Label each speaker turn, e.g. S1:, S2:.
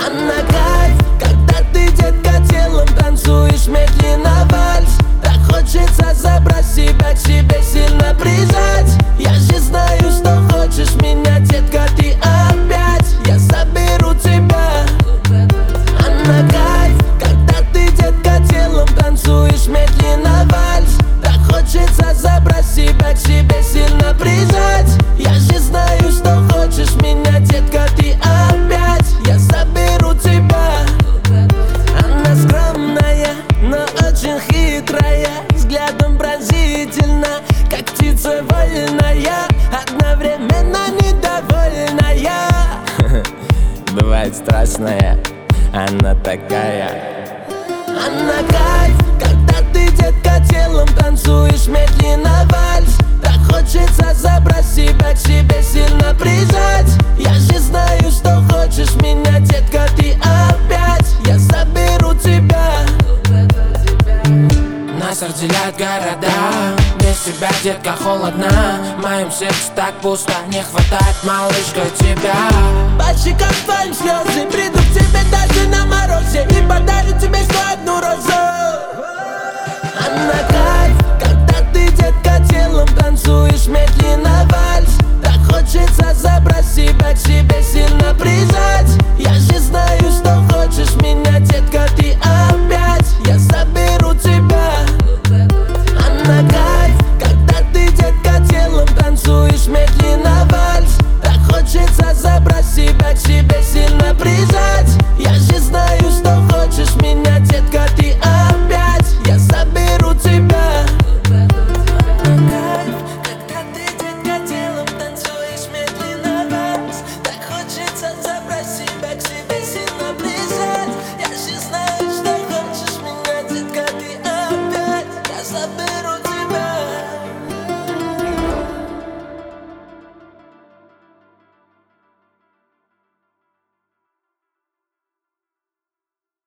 S1: Она кайф, когда ты, детка, телом танцуешь медленно вальс. Так хочется забрать себя к себе, сильно прижать. Я же знаю, что хочешь меня, детка, ты опять. Я заберу тебя. Она кайф, когда ты, детка, телом танцуешь медленно вальс. Так хочется забрать себя к себе, сильно прижать. Я же знаю, что хочешь меня, детка, ты опять. Я заберу тебя. Она скромная, но очень хитрая, взглядом пронзительно, как птица вольная, одновременно недовольная.
S2: Бывает страшная, она такая.
S1: Она кайф, когда ты, детка, телом танцуешь медленно вальс. Так хочется забрать себя к себе, сильно прижать. Я же знаю, что хочешь меня, детка, ты опять. Я заберу тебя.
S3: Нас разделяют города, без тебя, детка, холодно. В моем сердце так пусто, не хватает, малышка, тебя.
S1: По щекам твоим слезы